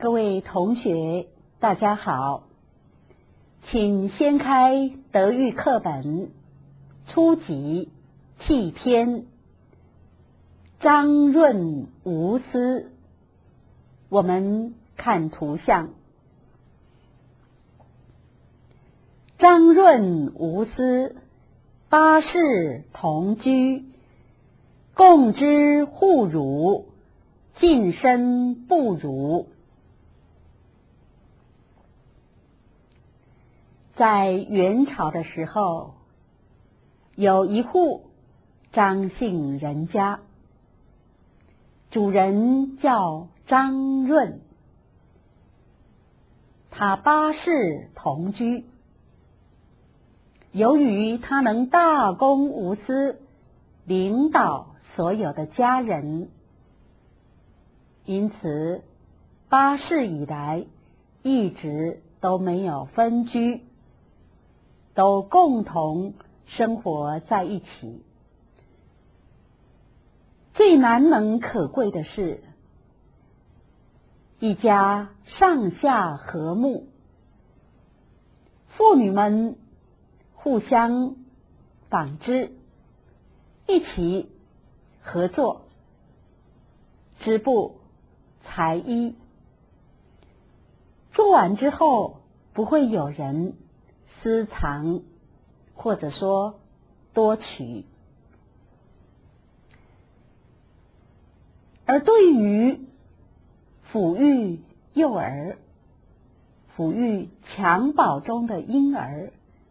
各位同学，大家好，请掀开德育课本初级替篇，张润无私。我们看图像，张润无私，八世同居，共之互辱，近身不辱。在元朝的时候，有一户张姓人家，主人叫张润，他八世同居。由于他能大公无私，领导所有的家人，因此八世以来一直都没有分居，都共同生活在一起。最难能可贵的是，一家上下和睦，妇女们互相纺织，一起合作织布裁衣，做完之后不会有人私藏或者说多取。而对于抚育幼儿、抚育襁褓中的婴儿，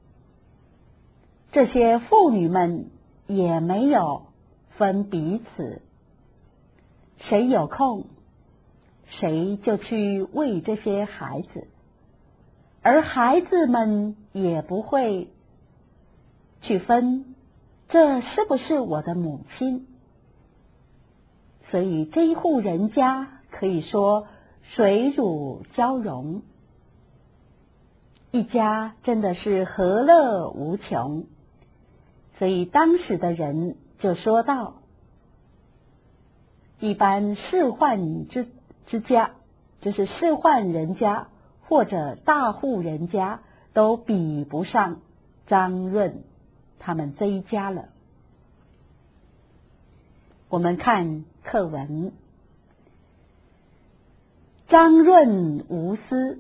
这些妇女们也没有分彼此，谁有空谁就去喂这些孩子，而孩子们也不会去分这是不是我的母亲。所以这一户人家可以说水乳交融，一家真的是和乐无穷。所以当时的人就说道，一般仕宦之家，就是仕宦人家或者大户人家，都比不上张润他们这一家了。我们看课文，张润无私。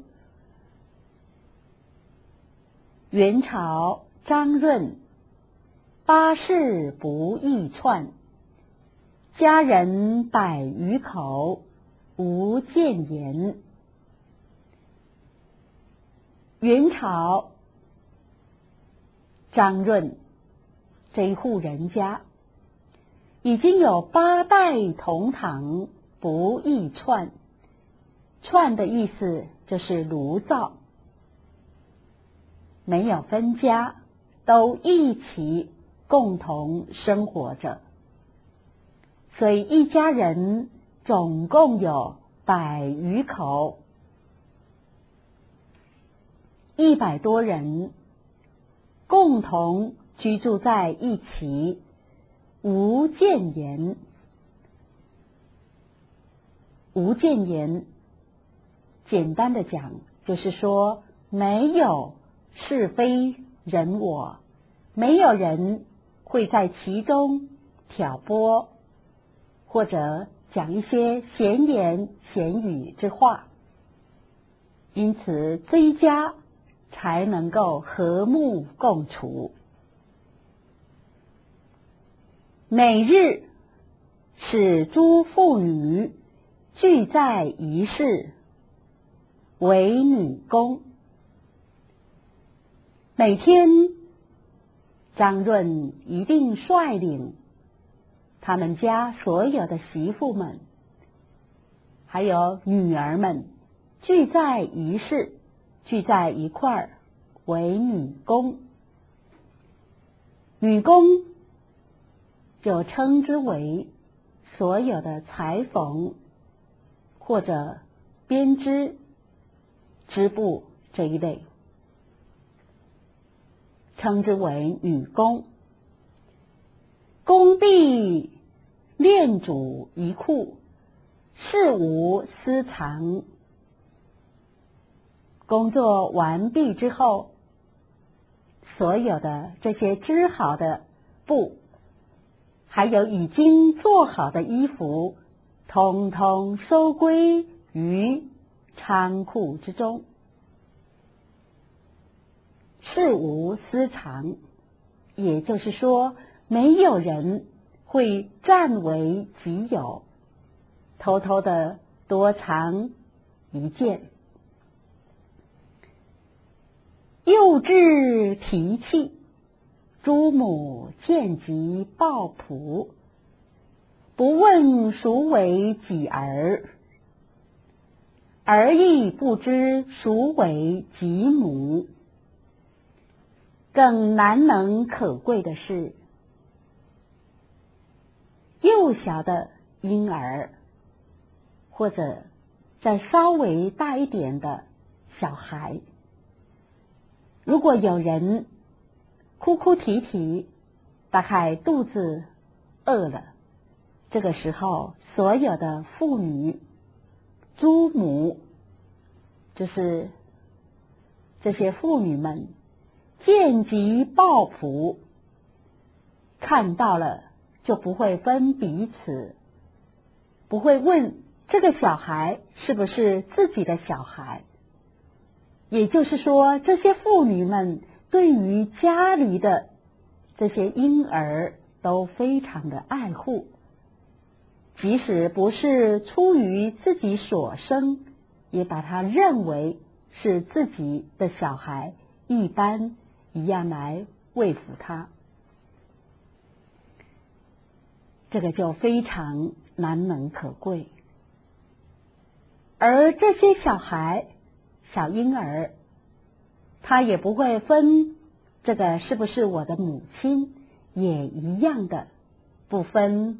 元朝张润，八世不易篡，家人百余口，无谏言。元朝张润这一户人家已经有8代同堂，不易篡。篡的意思就是炉灶，没有分家，都一起共同生活着。所以一家人总共有100余口，100多人共同居住在一起，无谏言。无谏言，简单的讲，就是说没有是非人我，没有人会在其中挑拨，或者讲一些闲言闲语之话，因此这一家才能够和睦共处。每日使诸妇女聚在一室，为女工。每天张润一定率领他们家所有的媳妇们还有女儿们聚在一室，聚在一块儿，为女工。女工就称之为所有的裁缝或者编织织布这一类，称之为女工。工必炼主一库，事无私藏， 工作完毕之后，所有的这些织好的布，还有已经做好的衣服，通通收归于仓库之中，事无私藏。也就是说，没有人会占为己有，偷偷的多藏一件。幼稚提气，诸母见及抱朴，不问孰为己儿，儿亦不知孰为己母。更难能可贵的是，幼小的婴儿，或者再稍微大一点的小孩，如果有人哭哭啼啼，大概肚子饿了，这个时候所有的妇女、诸母，就是这些妇女们见及抱朴，看到了就不会分彼此，不会问这个小孩是不是自己的小孩。也就是说，这些妇女们对于家里的这些婴儿都非常的爱护，即使不是出于自己所生，也把他认为是自己的小孩，一般一样来喂抚他。这个就非常难能可贵。而这些小孩、小婴儿，他也不会分这个是不是我的母亲，也一样的不分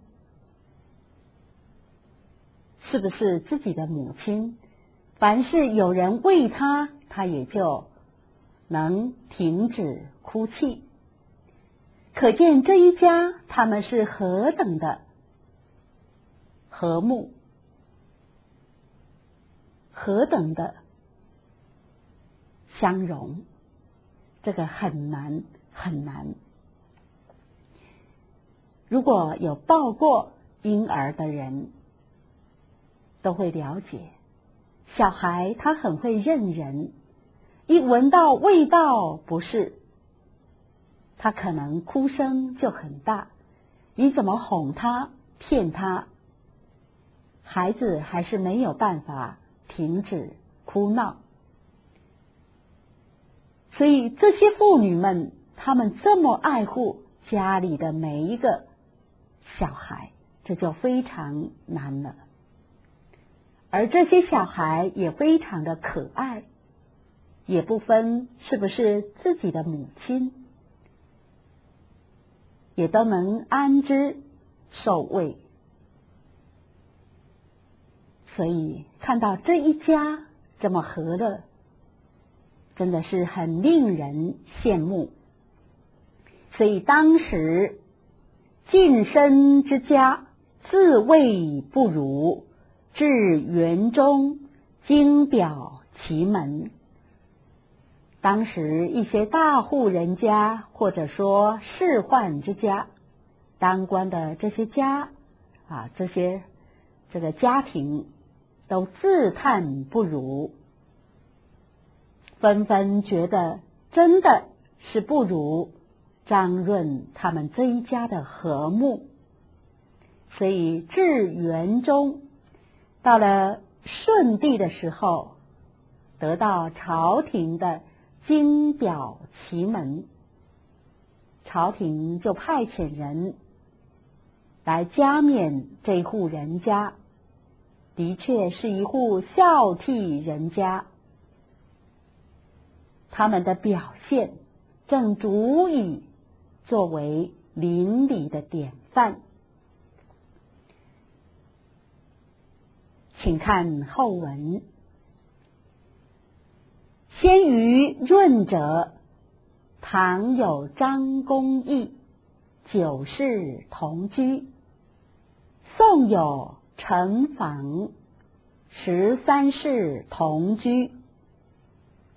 是不是自己的母亲。凡是有人喂他，他也就能停止哭泣。可见这一家他们是何等的和睦，何等的相容，这个很难很难。如果有抱过婴儿的人，都会了解，小孩他很会认人，一闻到味道不是，他可能哭声就很大，你怎么哄他骗他，孩子还是没有办法停止哭闹。所以这些妇女们，她们这么爱护家里的每一个小孩，这就非常难了。而这些小孩也非常的可爱，也不分是不是自己的母亲，也都能安之受喂。所以看到这一家这么和乐，真的是很令人羡慕。所以当时近身之家，自谓不如，至园中，经表其门。当时一些大户人家，或者说仕宦之家，当官的这些家这个家庭都自叹不如，纷纷觉得真的是不如张润他们这一家的和睦。所以至园中，到了顺帝的时候，得到朝廷的经表其门，朝廷就派遣人来加冕这户人家，的确是一户孝悌人家，他们的表现正足以作为邻里的典范。请看后文。先于润者，唐有张公义，九世同居；宋有陈房，13世同居。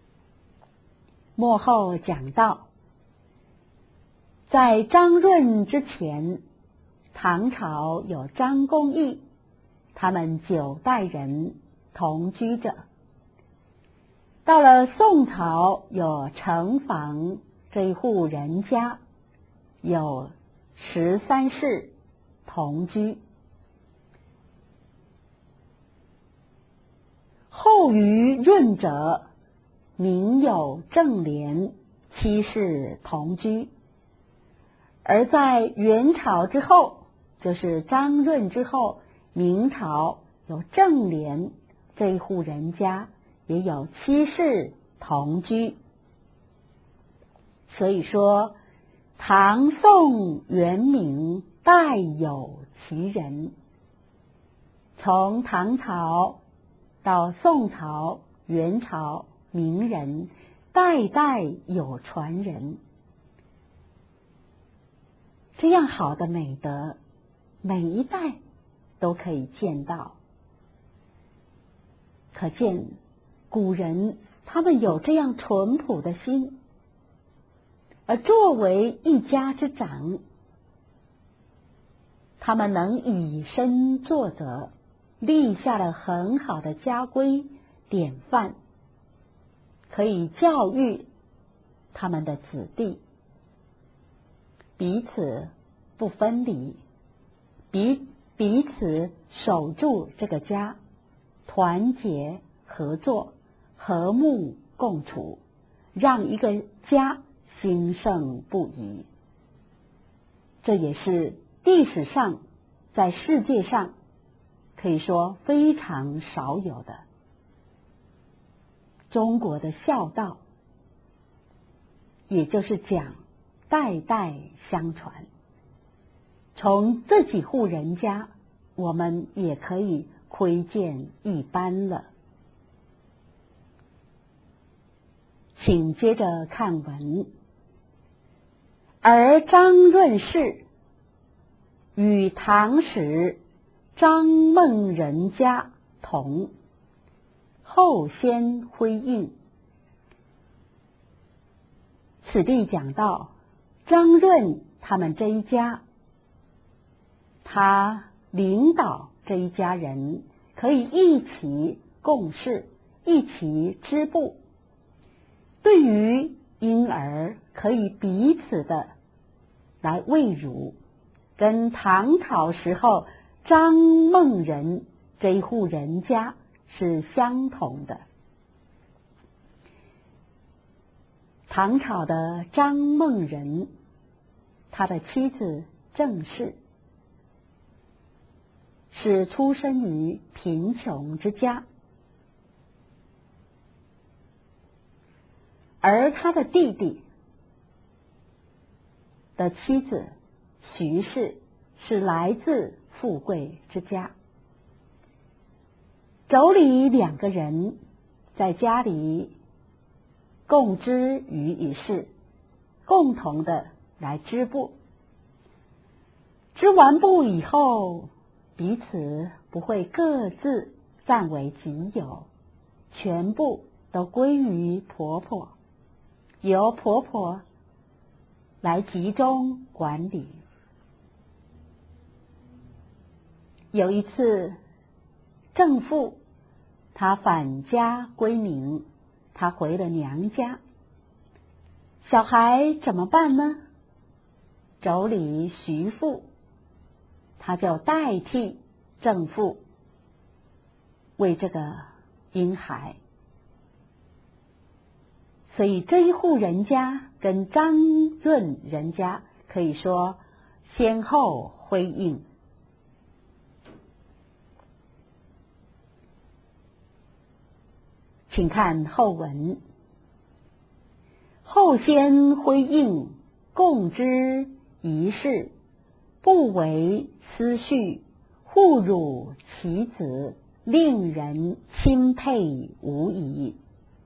末后讲到，在张润之前，唐朝有张公义，他们9代人同居着。到了宋朝，有程房这一户人家，有13世同居。后于润者，民有正廉，7世同居。而在元朝之后，就是张润之后，明朝有正廉这一户人家，也有7世同居。所以说，唐宋元明代有其人。从唐朝到宋朝、元朝、明人，代代有传人。这样好的美德，每一代都可以见到。可见古人他们有这样淳朴的心，而作为一家之长，他们能以身作则，立下了很好的家规典范，可以教育他们的子弟，彼此不分离，彼此守住这个家，团结合作，和睦共处，让一个家兴盛不已。这也是历史上在世界上可以说非常少有的。中国的孝道，也就是讲代代相传。从这几户人家，我们也可以窥见一斑了。请接着看文。而张润氏与唐时张孟人家同，后先辉映。此地讲到张润他们这一家，他领导这一家人可以一起共事，一起织布，对于婴儿可以彼此的来喂乳，跟唐朝时候张孟人这一户人家是相同的。唐朝的张孟人，他的妻子郑氏是出身于贫穷之家，而他的弟弟的妻子徐氏是来自富贵之家。妯娌2个人在家里共织于一室，共同的来织布。织完布以后，彼此不会各自占为己有，全部都归于婆婆，由婆婆来集中管理。有一次，郑妇她返家归宁，她回了娘家，小孩怎么办呢？妯娌徐妇他就代替郑妇为这个婴孩。所以这一户人家跟张润人家可以说先后辉映。请看后文。后先辉映，共织一室，不为私序，互辱其子，令人钦佩无疑。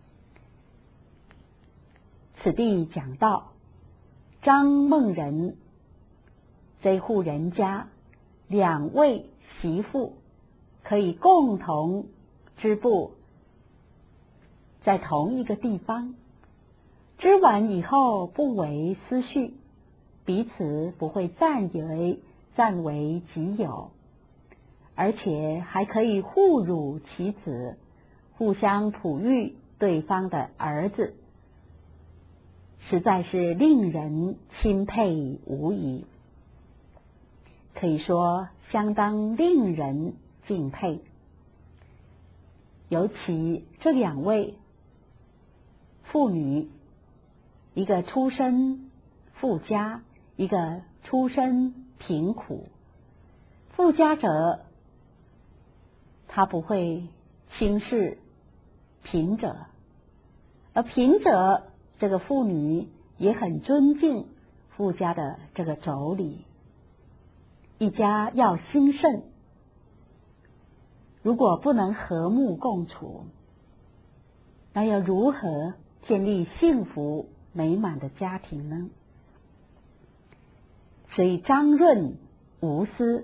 此地讲到张孟人这户人家2位媳妇可以共同织布，在同一个地方， 织完以后不为私序，彼此不会占为己有，而且还可以互辱其子，互相哺育对方的儿子，实在是令人钦佩无疑，可以说相当令人敬佩。尤其这两位妇女，一个出身富家，一个出身贫苦。富家者，他不会轻视贫者，而贫者这个妇女也很尊敬富家的这个妯娌。一家要兴盛，如果不能和睦共处，那要如何建立幸福美满的家庭呢？所以张润无私，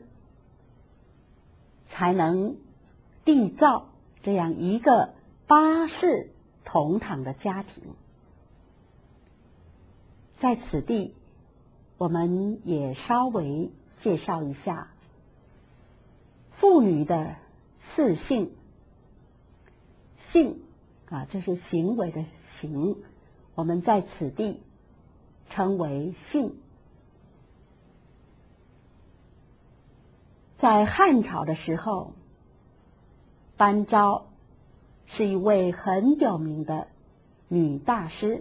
才能缔造这样一个八世同堂的家庭。在此地，我们也稍微介绍一下妇女的四性。性就是行为的行，我们在此地称为性。在汉朝的时候，班昭是一位很有名的女大师，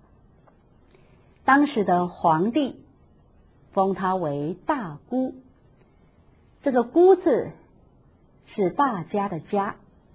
当时的皇帝封她为大姑，这个姑字是大家的家，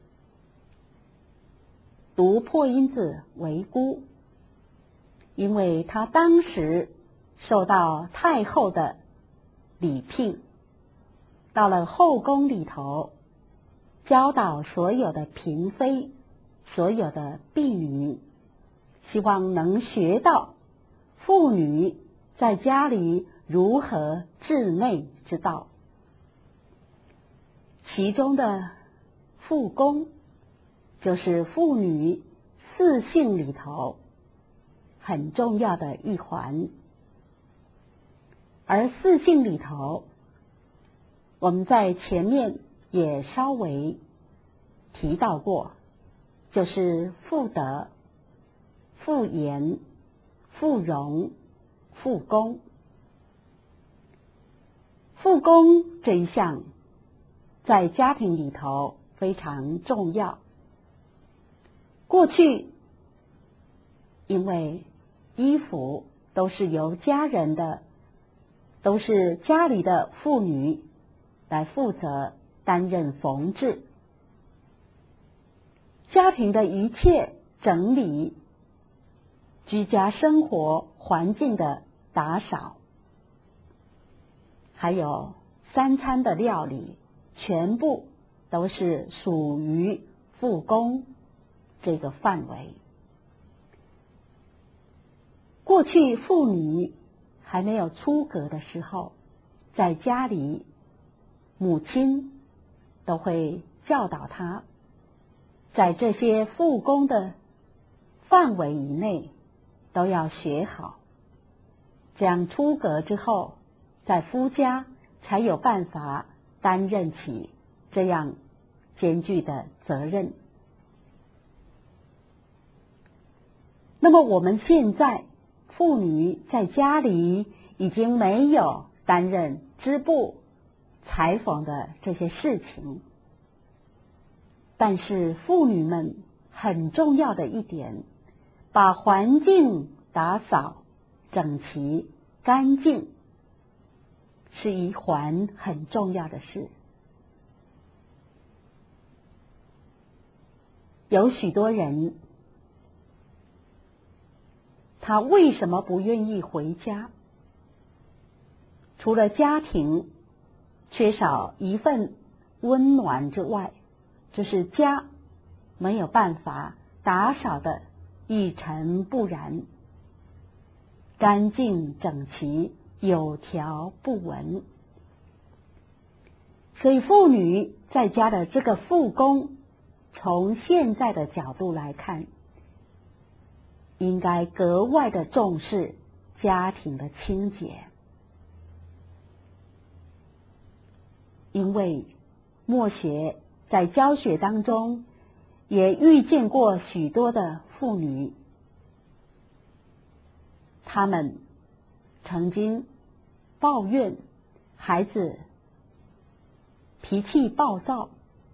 读破音字为姑，因为她当时受到太后的礼聘，到了后宫里头，教导所有的嫔妃，所有的婢女，希望能学到妇女在家里如何治内之道。其中的妇功，就是妇女四性里头很重要的一环。而四性里头，我们在前面也稍微提到过，就是妇德、妇言、妇容、妇功。妇功这一项在家庭里头非常重要。过去因为衣服都是由家人的，都是家里的妇女来负责担任缝制，家庭的一切整理，居家生活环境的打扫，还有三餐的料理，全部都是属于妇功这个范围。过去妇女还没有出阁的时候，在家里母亲都会教导她，在这些妇功的范围以内都要学好，这样出阁之后，在夫家才有办法担任起这样艰巨的责任。那么我们现在妇女在家里已经没有担任织布、裁缝的这些事情，但是妇女们很重要的一点，把环境打扫整齐干净，是一环很重要的事。有许多人，他为什么不愿意回家？除了家庭缺少一份温暖之外，就是家没有办法打扫的一尘不染，干净整齐，有条不紊。所以妇女在家的这个妇功，从现在的角度来看， 应该格外的重视家庭的清洁，因为默学在教学当中也遇见过许多的妇女，她们曾经抱怨孩子脾气暴躁，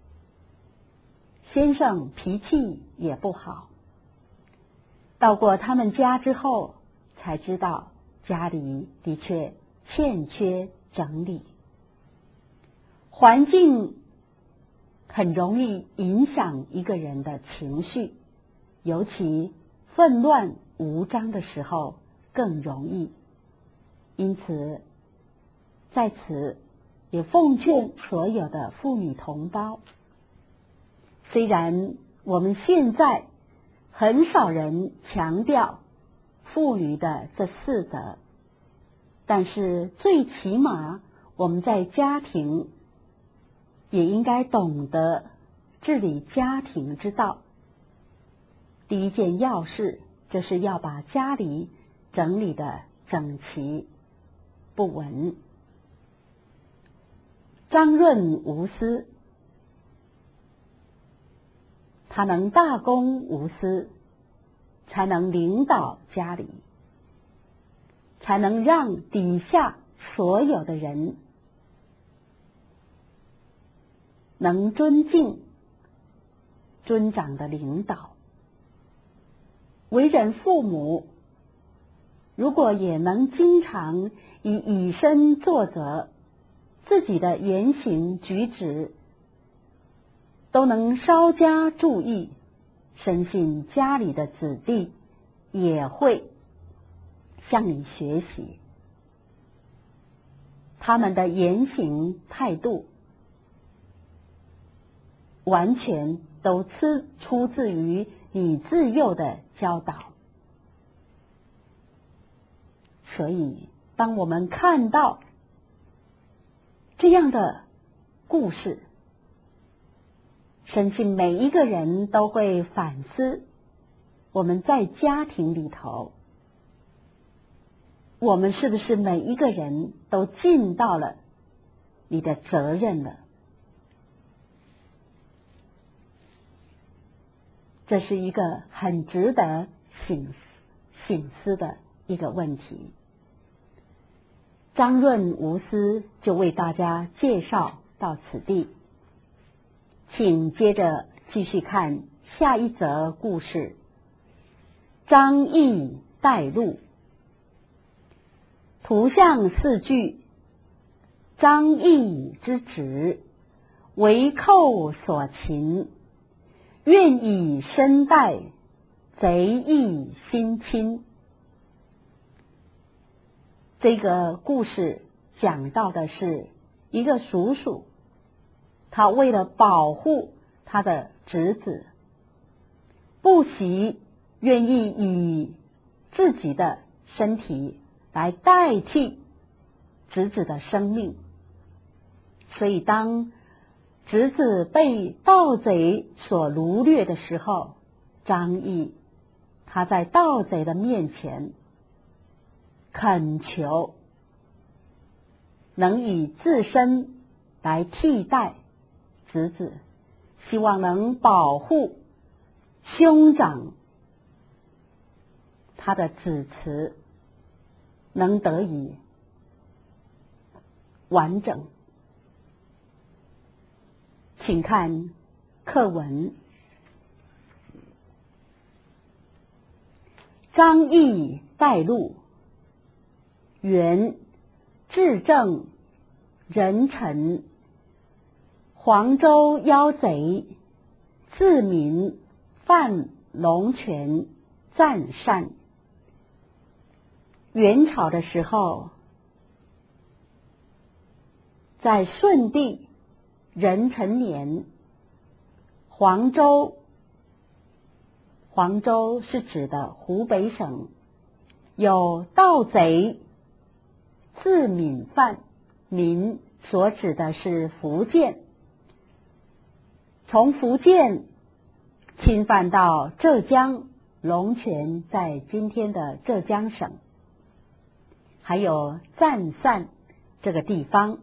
先生脾气也不好。到过他们家之后，才知道家里的确欠缺整理。环境很容易影响一个人的情绪，尤其纷乱无章的时候更容易。因此，在此也奉劝所有的妇女同胞，虽然我们现在很少人强调妇女的这4德，但是最起码我们在家庭也应该懂得治理家庭之道。第一件要事就是要把家里整理得整齐不紊，张润无私，他能大公无私，才能领导家里，才能让底下所有的人能尊敬尊长的领导。为人父母，如果也能经常以身作则，自己的言行举止都能稍加注意，深信家里的子弟也会向你学习，他们的言行态度完全都出自于你自幼的教导。所以当我们看到这样的故事，深信每一个人都会反思，我们在家庭里头，我们是不是每一个人都尽到了你的责任了？这是一个很值得省思的一个问题。张润无私就为大家介绍到此地，请接着继续看下一则故事。张毅带路。图像4句：张毅之旨，为寇所擒，愿以身代，贼易心亲。这个故事讲到的是一个叔叔，他为了保护他的侄子，不惜愿意以自己的身体来代替侄子的生命。所以当侄子被盗贼所掳掠的时候，张毅他在盗贼的面前恳求能以自身来替代侄子，希望能保护兄长他的子嗣能得以完整。请看课文。张毅带路，元至正人臣，黄州妖贼，自名范龙泉赞善。元朝的时候，在顺帝壬辰年，黄州是指的湖北省，有盗贼自闽犯，闽所指的是福建，从福建侵犯到浙江， 龙泉在今天的浙江省，还有湛善这个地方。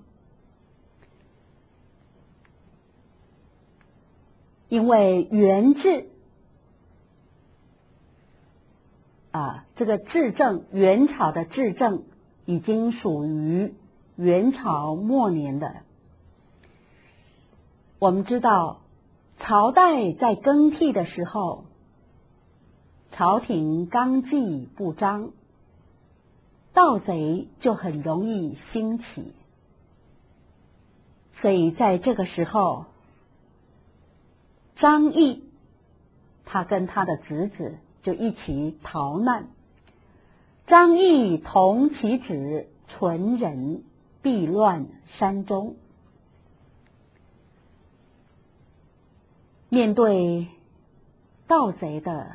因为元治这个治政，元朝的治政已经属于元朝末年的。我们知道朝代在更替的时候，朝廷纲纪不彰，盗贼就很容易兴起，所以在这个时候，张毅他跟他的侄子就一起逃难。张毅同其子纯人避乱山中。面对盗贼的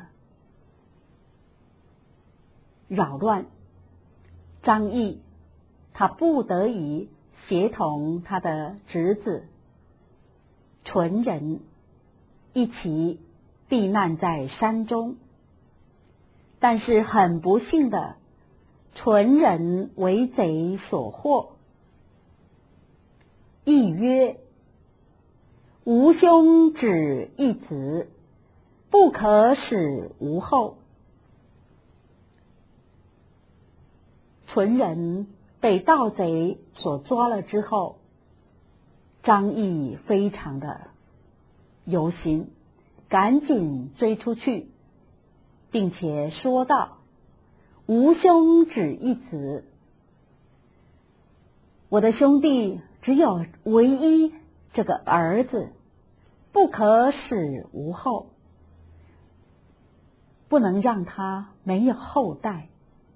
扰乱，张毅他不得已协同他的侄子纯人一起避难在山中。但是很不幸的，纯人为贼所获，亦曰：吾兄只一子，不可使无后。纯人被盗贼所抓了之后，张毅非常的忧心，赶紧追出去，并且说道：吾兄只一子，我的兄弟只有唯一这个儿子，不可使无后，不能让他没有后代。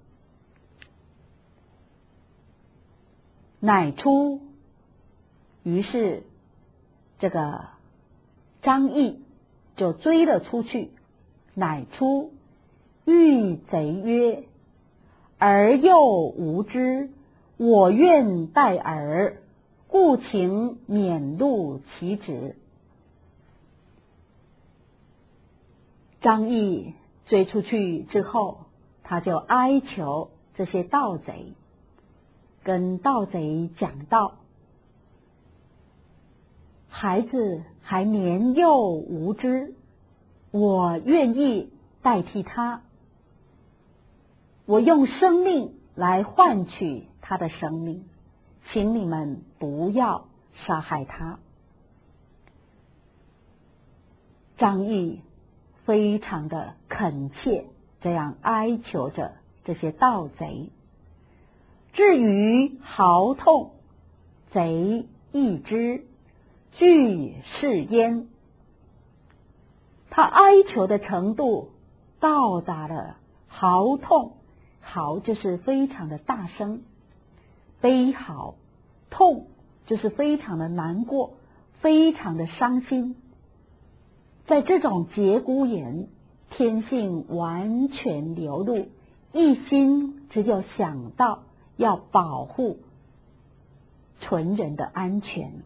乃出，于是这个张毅就追了出去。乃出，遇贼曰：儿幼无知，我愿待儿，故请免录其职。张毅追出去之后，他就哀求这些盗贼，跟盗贼讲道：孩子还年幼无知，我愿意代替他，我用生命来换取他的生命，请你们不要杀害他。张毅非常的恳切，这样哀求着这些盗贼。至于嚎痛，贼亦知，惧是焉。他哀求的程度到达了嚎痛，嚎就是非常的大声，悲嚎，痛就是非常的难过，非常的伤心。在这种节骨眼，天性完全流露，一心只有想到要保护纯人的安全。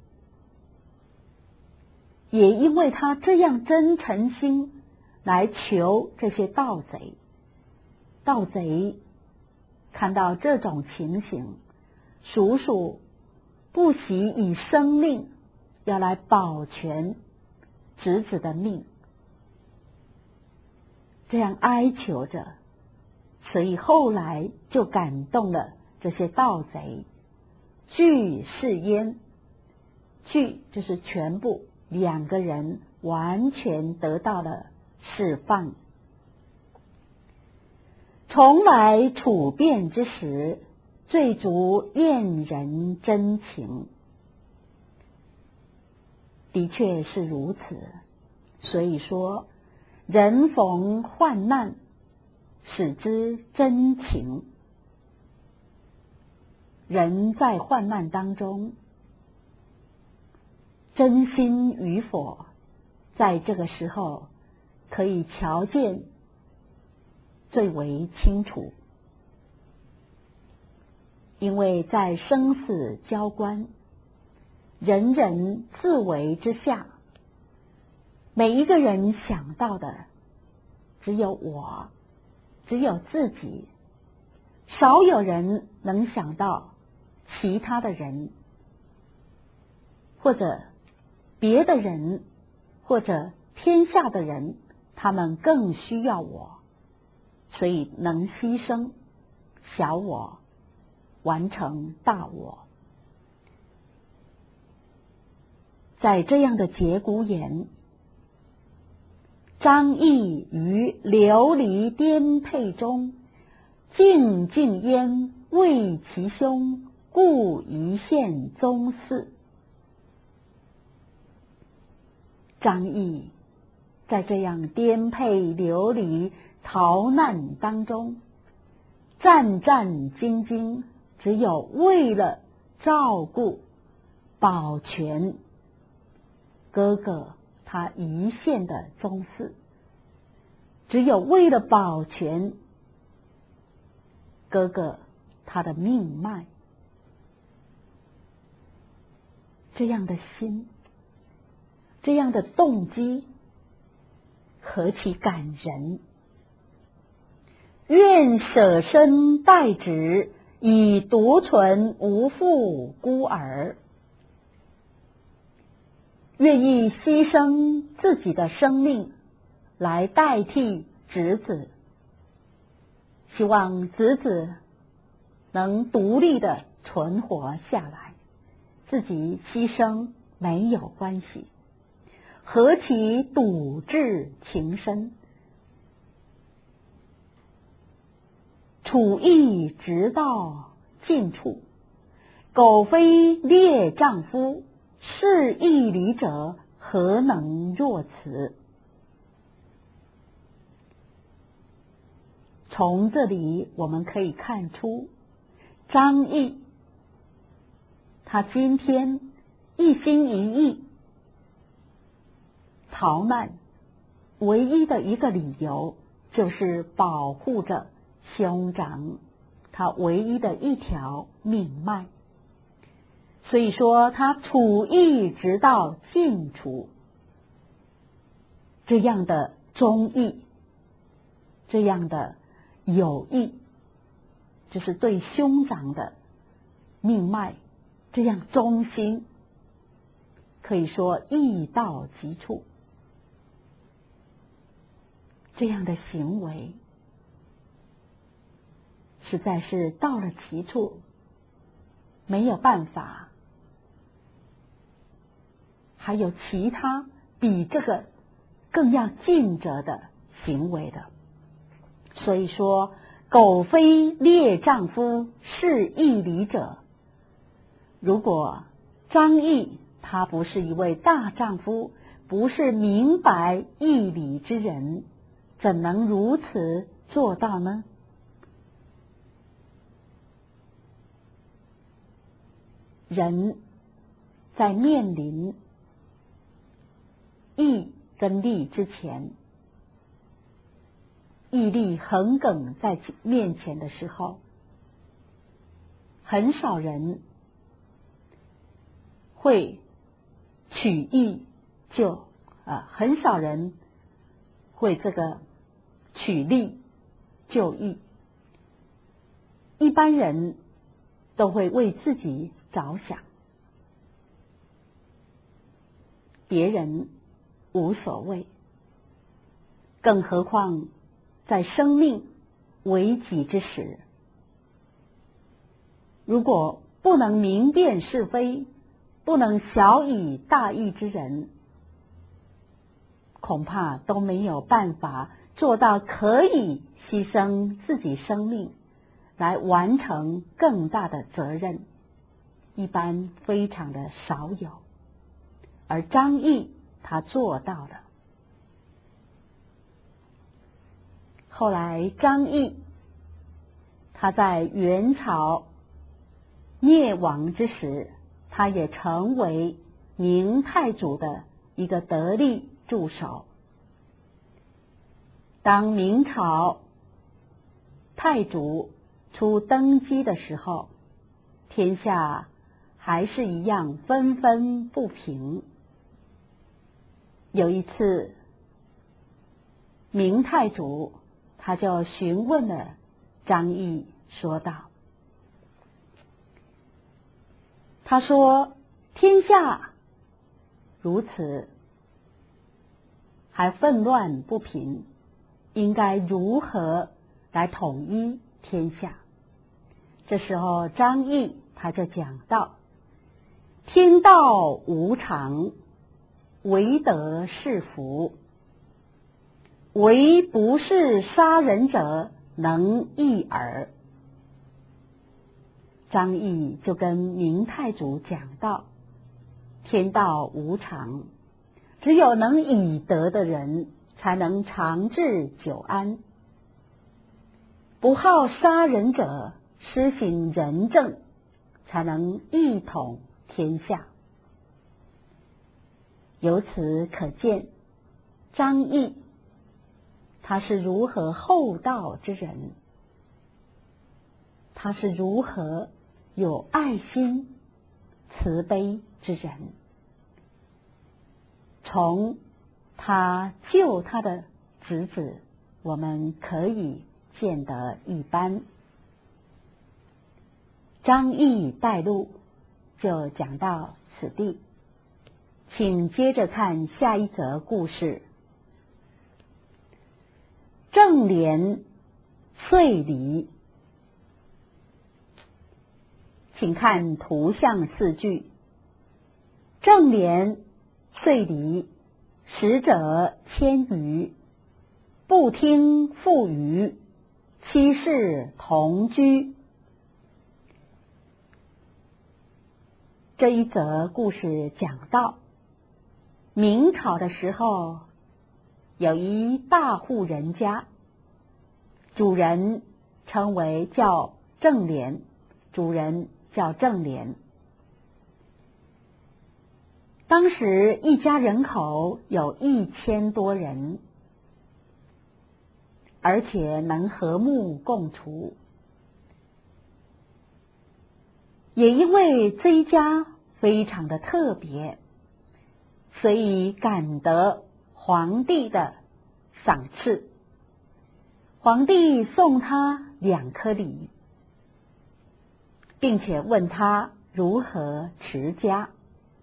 也因为他这样真诚心来求这些盗贼，盗贼看到这种情形，叔叔不惜以生命要来保全侄子的命，这样哀求着，所以后来就感动了这些盗贼。惧是焉，惧就是全部，两个人完全得到了释放。从来处变之时，最足验人真情。的确是如此，所以说人逢患难，使之真情。人在患难当中，真心与否，在这个时候可以瞧见最为清楚。因为在生死交关，人人自危之下，每一个人想到的只有我，只有自己，少有人能想到其他的人，或者别的人，或者天下的人，他们更需要我，所以能牺牲小我，完成大我。在这样的节骨眼，张毅于流离颠沛中，静静焉为其兄，故一献宗嗣。张毅在这样颠沛流离逃难当中，战战兢兢，只有为了照顾保全哥哥他一线的宗嗣，只有为了保全哥哥他的命脉，这样的心，这样的动机何其感人！愿舍身代之，以独存无父孤儿。愿意牺牲自己的生命来代替侄子，希望侄子能独立的存活下来，自己牺牲没有关系，何其笃志情深！处义直到尽处，苟非烈丈夫，是义理者何能若此？从这里我们可以看出，张毅他今天一心一意逃难，唯一的一个理由就是保护着兄长他唯一的一条命脉。所以说他处义直到尽处，这样的忠义，这样的友谊，这是对兄长的命脉，这样忠心，可以说义到极处。这样的行为实在是到了极处，没有办法还有其他比这个更要尽责的行为的。所以说，苟非烈丈夫，是义理者。如果张毅他不是一位大丈夫，不是明白义理之人，怎能如此做到呢？人在面临义跟利之前，义利横亘在面前的时候，很少人会取义就很少人会这个取利就义。一般人都会为自己着想，别人无所谓，更何况在生命危急之时，如果不能明辨是非，不能晓以大义之人，恐怕都没有办法做到可以牺牲自己生命来完成更大的责任，一般非常的少有。而张毅他做到了。后来张毅他在元朝灭亡之时，他也成为明太祖的一个得力助手。当明朝太祖初登基的时候，天下还是一样纷纷不平。有一次明太祖他就询问了张毅，说道：他说天下如此还纷乱不平，应该如何来统一天下？这时候张毅他就讲到：天道无常，唯德是福，唯不是杀人者能易耳。张毅就跟明太祖讲到：天道无常，只有能以德的人才能长治久安，不好杀人者施行仁政，才能一统天下。由此可见，张毅他是如何厚道之人，他是如何有爱心慈悲之人。从他救他的侄子，我们可以见得一斑。张毅带路就讲到此地，请接着看下一则故事。正廉遂离，请看图像4句。正廉遂离，使者千余，不听妇语，妻室同居。这一则故事讲到，明朝的时候，有一大户人家，主人称为叫正廉，主人叫正廉。当时一家人口有1000多人，而且能和睦共处。也因为这一家非常的特别，所以感得皇帝的赏赐。皇帝送他2颗梨，并且问他如何持家。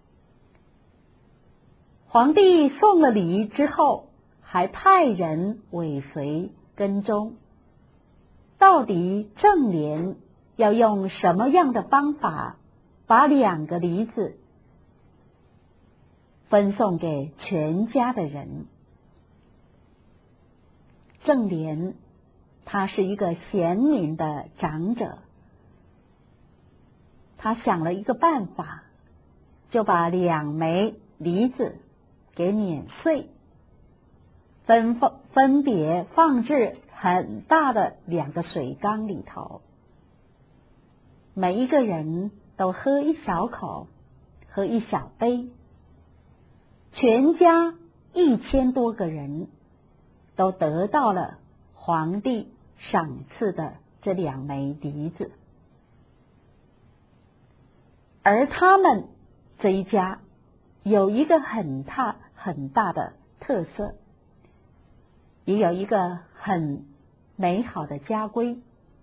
皇帝送了梨之后，还派人尾随跟踪，到底正廉要用什么样的方法把2个梨子分送给全家的人？正廉他是一个贤明的长者，他想了一个办法，就把2枚梨子给碾碎，分别放置很大的2个水缸里头，每一个人都喝一小口，喝一小杯。全家1000多个人都得到了皇帝赏赐的这2枚梨子。而他们这一家有一个很大的特色，也有一个很美好的家规，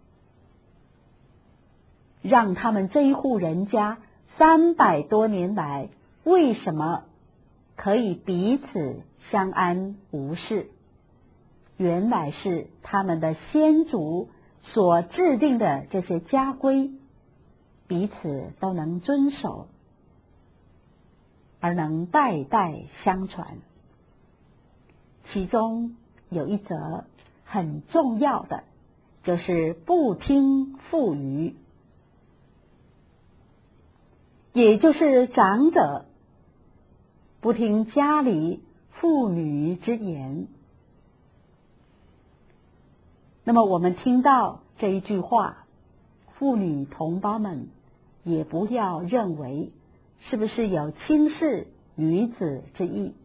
让他们这一户人家300多年来为什么可以彼此相安无事？原来是他们的先祖所制定的这些家规，彼此都能遵守，而能代代相传。其中有一则很重要的，就是不听妇语，也就是长者不听家里妇女之言。那么我们听到这一句话，妇女同胞们也不要认为是不是有轻视女子之意，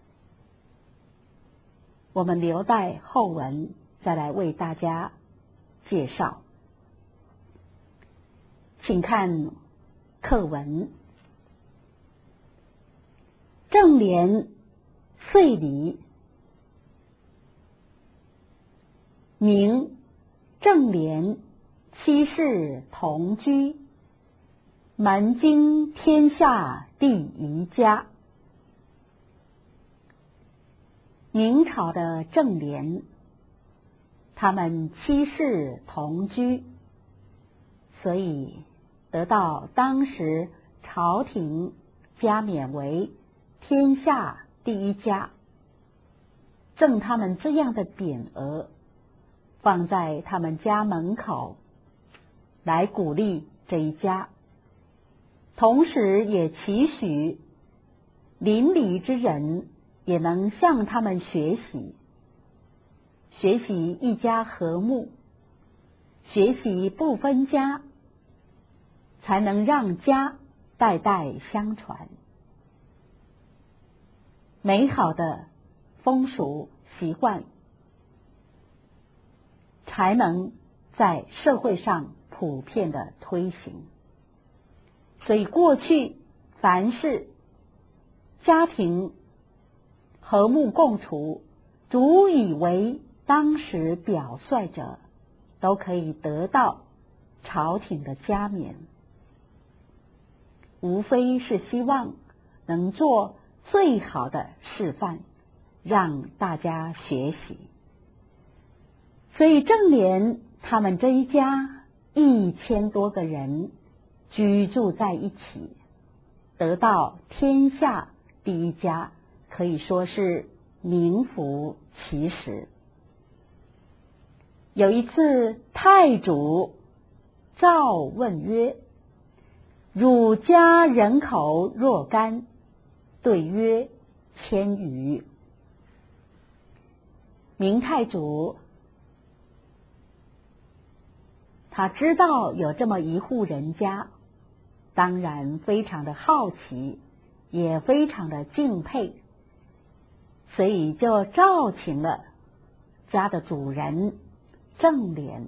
我们留待后文再来为大家介绍。请看课文。正廉遂离， 明正廉七世同居，门经天下第一家。明朝的正廉，他们七世同居，所以得到当时朝廷加冕为天下第一家。正他们这样的匾额放在他们家门口，来鼓励这一家，同时也期许邻里之人也能向他们学习，学习一家和睦，学习不分家，才能让家代代相传。美好的风俗习惯才能在社会上普遍的推行。所以过去凡是家庭和睦共处，足以为当时表率者，都可以得到朝廷的加冕，无非是希望能做最好的示范，让大家学习。所以正廉他们这一家1000多个人居住在一起，得到天下第一家，可以说是名副其实。有一次，太主诏问曰：汝家人口若干？对曰1000余。明太祖他知道有这么一户人家，当然非常的好奇，也非常的敬佩，所以就召请了家的主人正廉，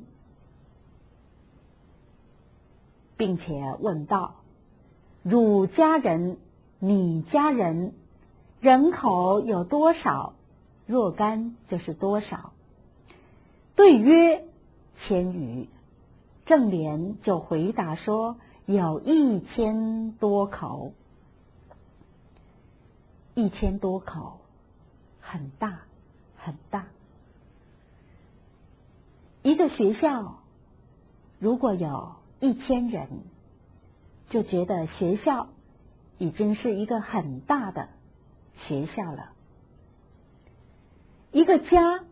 并且问道：汝家人、你家人人口有多少？若干就是多少？对曰1000余。正廉就回答说：有1000多口。1000多口，很大很大。一个学校如果有1000人，就觉得学校已经是一个很大的学校了。一个家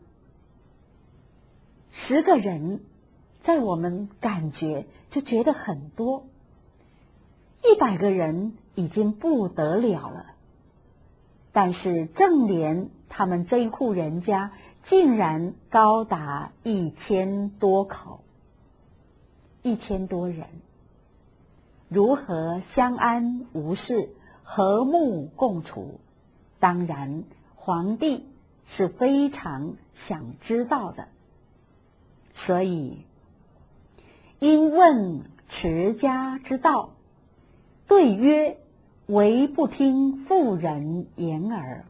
10个人，在我们感觉就觉得很多，100个人已经不得了了。但是正廉他们这一户人家竟然高达1000多口，1000多人，如何相安无事、和睦共处？当然皇帝是非常想知道的，所以因问持家之道，对曰：唯不听妇人言耳。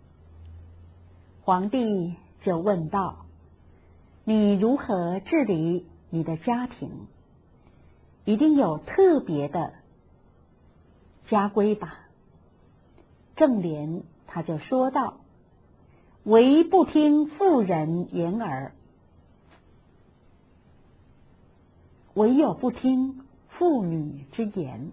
皇帝就问道：你如何治理你的家庭？一定有特别的家规吧？正廉他就说道：唯不听妇人言耳。唯有不听妇女之言。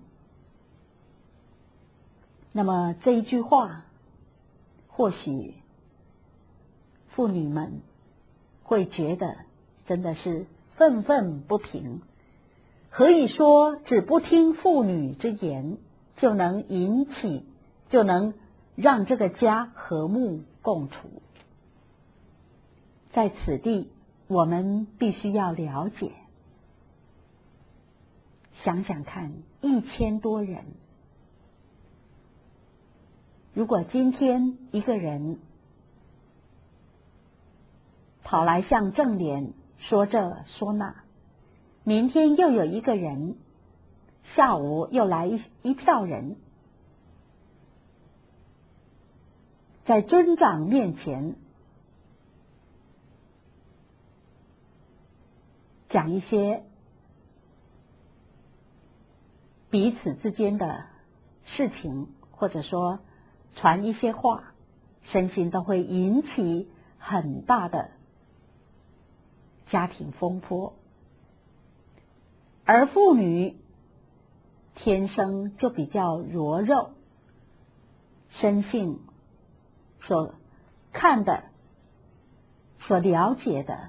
那么这一句话，或许妇女们会觉得真的是愤愤不平。何以说只不听妇女之言，就能让这个家和睦共处？在此地，我们必须要了解，想想看，1000多人，如果今天一个人跑来向正廉说这说那，明天又有一个人，下午又来一票人，在尊长面前讲一些彼此之间的事情，或者说传一些话，身心都会引起很大的家庭风波。而妇女天生就比较弱肉，生性所看的、所了解的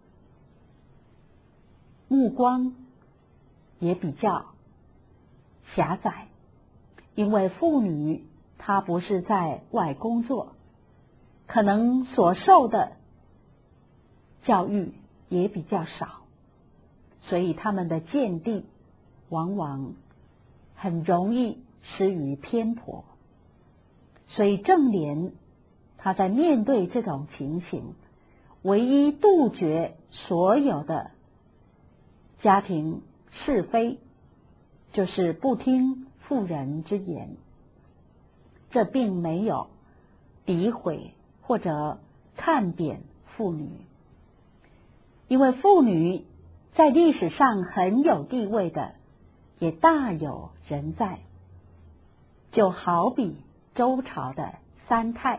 目光也比较狭窄，因为妇女她不是在外工作，可能所受的教育也比较少，所以他们的见地往往很容易失于偏颇。所以正莲他在面对这种情形，唯一杜绝所有的家庭是非，就是不听妇人之言。这并没有诋毁或者看扁妇女，因为妇女在历史上很有地位的，也大有人在。就好比周朝的三太，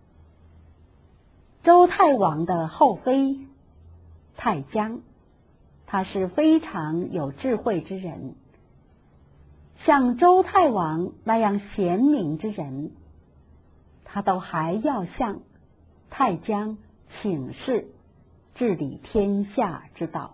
周太王的后妃太姜，他是非常有智慧之人。像周太王那样贤明之人，他都还要向太姜请示治理天下之道。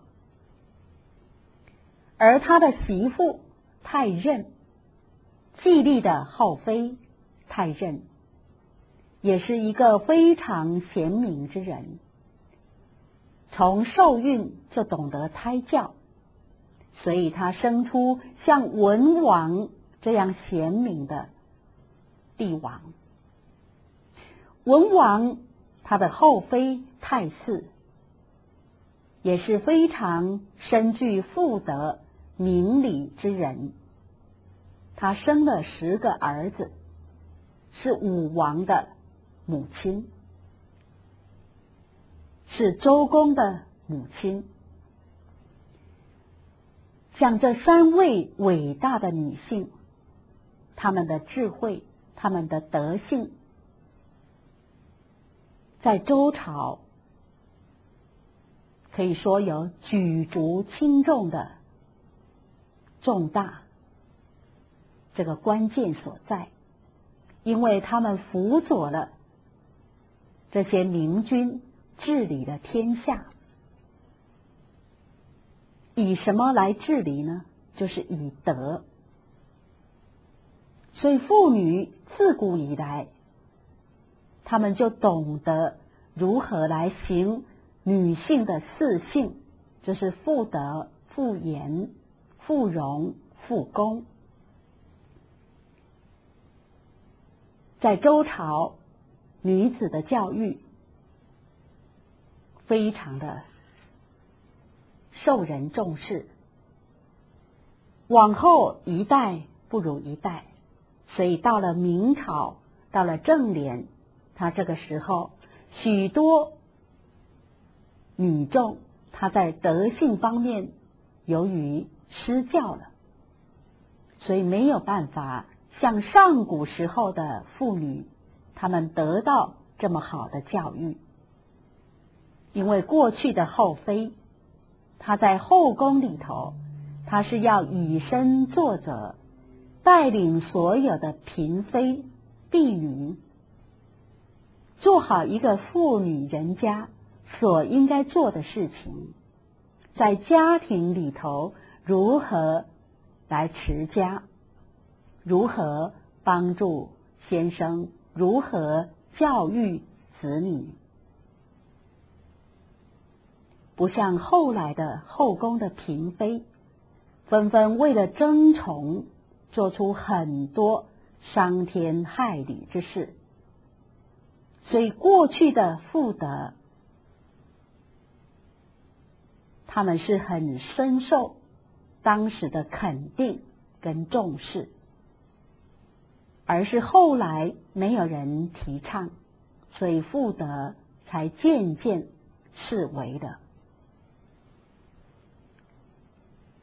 而他的媳妇太任，季历的后妃太任，也是一个非常贤明之人，从受孕就懂得胎教，所以他生出像文王这样贤明的帝王。文王他的后妃太姒，也是非常深具妇德明理之人，他生了10个儿子，是武王的母亲，是周公的母亲。像这3位伟大的女性，她们的智慧，她们的德性，在周朝可以说有举足轻重的重大这个关键所在，因为他们辅佐了这些明君治理了天下。以什么来治理呢？就是以德。所以妇女自古以来，她们就懂得如何来行女性的4性，就是妇德、妇言、妇容、妇功。在周朝，女子的教育非常的受人重视，往后一代不如一代，所以到了明朝，到了正莲，他这个时候许多女众她在德性方面由于失教了，所以没有办法像上古时候的妇女她们得到这么好的教育。因为过去的后妃，她在后宫里头，她是要以身作则，带领所有的嫔妃婢女做好一个妇女人家所应该做的事情，在家庭里头如何来持家，如何帮助先生，如何教育子女。不像后来的后宫的嫔妃，纷纷为了争宠，做出很多伤天害理之事。所以过去的妇德，他们是很深受当时的肯定跟重视，而是后来没有人提倡，所以妇德才渐渐式微的。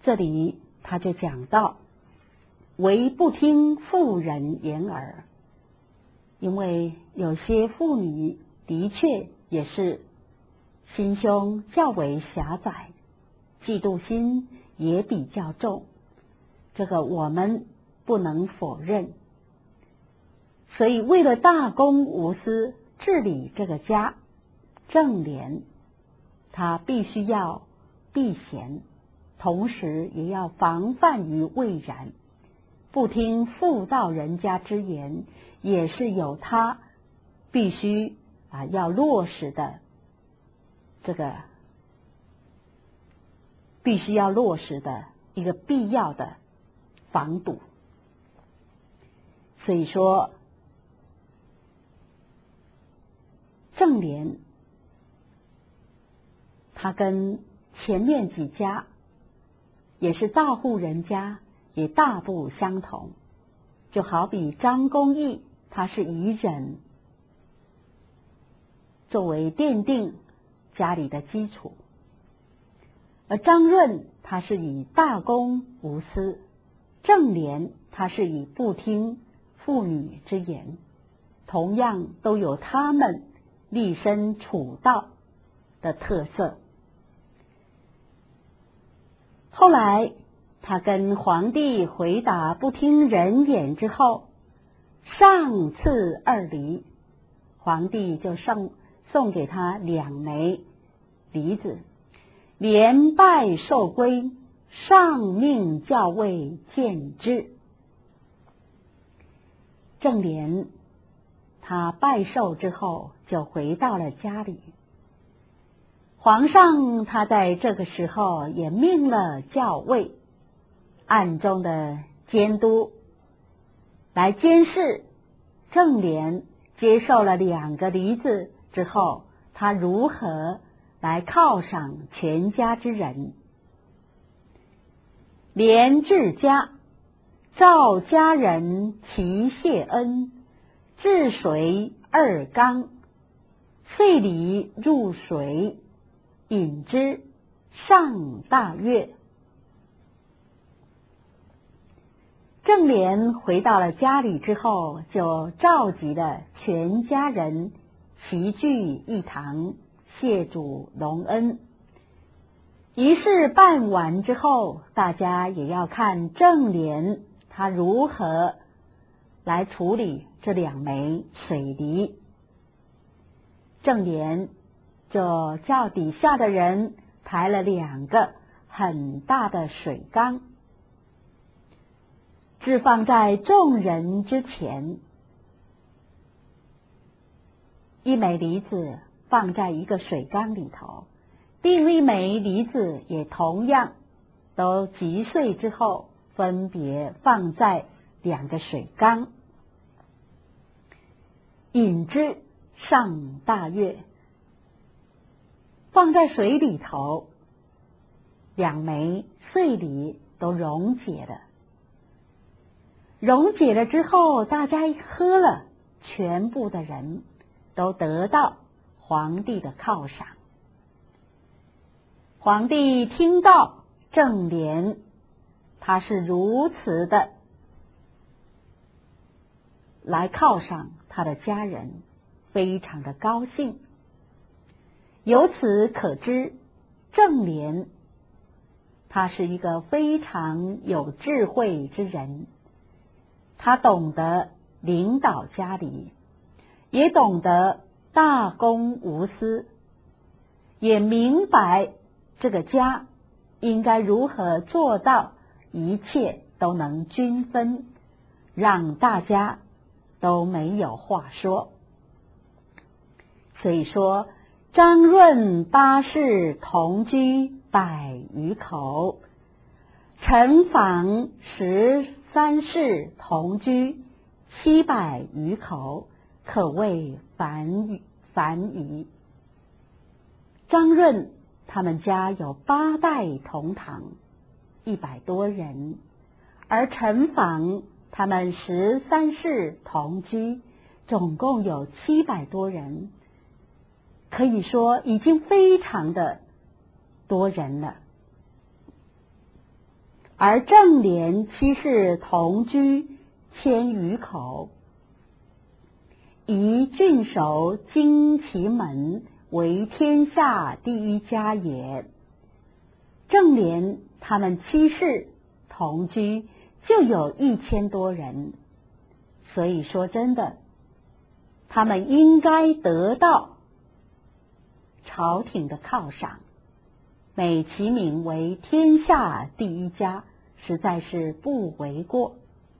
这里他就讲到，唯不听妇人言耳。因为有些妇女的确也是心胸较为狭窄，嫉妒心也比较重，这个我们不能否认。所以为了大公无私治理这个家，正廉他必须要避嫌，同时也要防范于未然。不听妇道人家之言，也是有他必须要落实的这个必须要落实的一个必要的防堵。所以说正廉他跟前面几家也是大户人家也大不相同。就好比张公义，他是以忍作为奠定家里的基础，而张润他是以大公无私，正廉他是以不听妇女之言，同样都有他们立身处道的特色。后来他跟皇帝回答不听人言之后，上赐2梨，皇帝就送给他2枚梨子，连拜受归，上命校尉见之。正廉他拜寿之后就回到了家里，皇上他在这个时候也命了校尉暗中的监督来监视正廉接受了2个梨子之后，他如何来犒赏全家之人。廉至家，召家人齐谢恩，置水2缸，遂梨入水，饮之，上大悦。正廉回到了家里之后，就召集了全家人齐聚一堂，谢主隆恩。仪式办完之后，大家也要看正廉他如何来处理这2枚水梨。正廉就叫底下的人抬了2个很大的水缸，置放在众人之前。1枚梨子放在一个水缸里头，另1枚梨子也同样都击碎之后，分别放在2个水缸，饮之，上大悦。放在水里头，2枚碎梨都溶解了。溶解了之后，大家喝了，全部的人都得到皇帝的犒赏。皇帝听到正廉他是如此的来犒赏他的家人，非常的高兴。由此可知，正廉他是一个非常有智慧之人，他懂得领导家里，也懂得大公无私，也明白这个家应该如何做到一切都能均分，让大家都没有话说。所以说，张润8世同居100余口，陈房13世同居700余口，可谓繁矣。张润他们家有8代同堂，100多人，而陈房他们13世同居，总共有700多人，可以说已经非常的多人了。 而正连妻室同居千余口，宜郡守荆棘门，为天下第一家也。正连他们妻室同居就有1000多人，所以说真的，他们应该得到朝廷的犒赏，美其名为天下第一家，实在是不为过。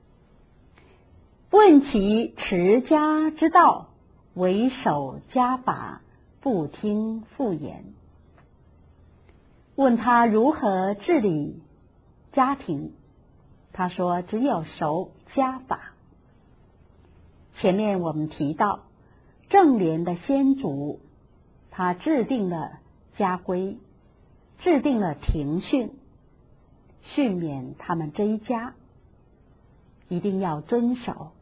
问其持家之道，为守家法，不听妇言。问他如何治理家庭，他说只有守家法。前面我们提到正连的先祖，他制定了家规，制定了庭训，训勉他们这一家一定要遵守。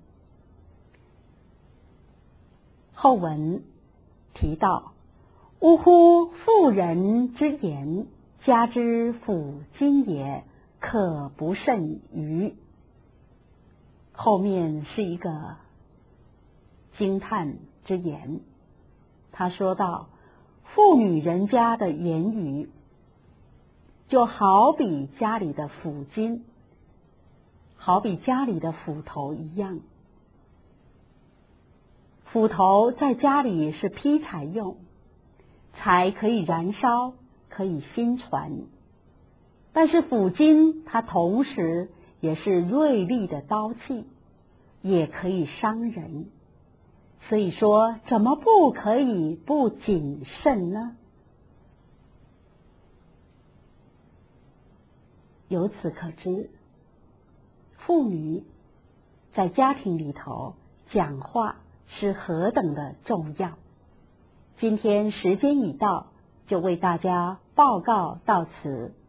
后文提到，呜呼，妇人之言，家之辅经也，可不甚愚。后面是一个惊叹之言，他说到，妇女人家的言语就好比家里的辅金，好比家里的斧头一样。斧头在家里是劈柴用，柴可以燃烧，可以薪传，但是斧金它同时也是锐利的刀器，也可以伤人。所以说，怎么不可以不谨慎呢？由此可知，妇女在家庭里头讲话是何等的重要。今天时间已到，就为大家报告到此。